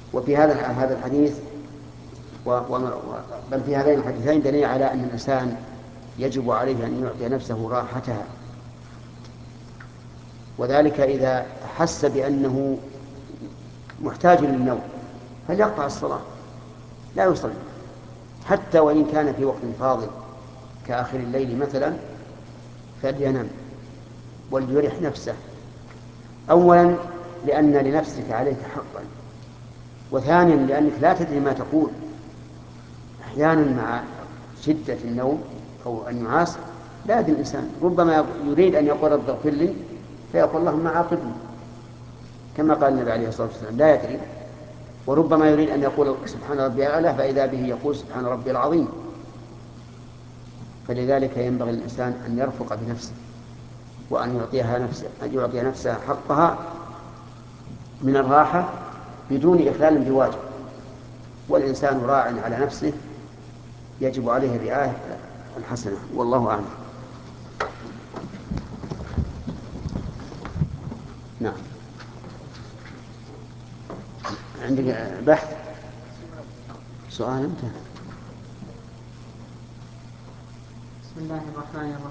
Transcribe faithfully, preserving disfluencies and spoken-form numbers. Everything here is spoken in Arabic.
وفي هذا هذا الحديث و... و... بل في هذين الحديثين دليل على أن الإنسان يجب عليه أن يعطي نفسه راحتها، وذلك إذا حس بأنه محتاج للنوم فليقطع الصلاة لا يصلي، حتى وإن كان في وقت فاضل كآخر الليل مثلا، فلينم وليرح نفسه. أولا لأن لنفسك عليك حقا، وثانيا لأنك لا تدري ما تقول. أحيانا مع شدة النوم أو النعاس لا يدري الإنسان، ربما يريد أن يقول رب اغفر لي فيقول اللهم عاقبني كما قال النبي عليه الصلاة والسلام، لا يدري. وربما يريد أن يقول سبحان ربي الأعلى فإذا به يقول سبحان ربي العظيم. فلذلك ينبغي الإنسان أن يرفق بنفسه وأن يعطيها نفسه أن يعطي نفسها حقها من الراحة بدون إخلال بواجب. والإنسان راع على نفسه يجب عليه الرعاية الحسنة، والله أعلم. نعم. عندك بحث؟ سؤال أنت؟ بسم الله الرحمن الرحيم.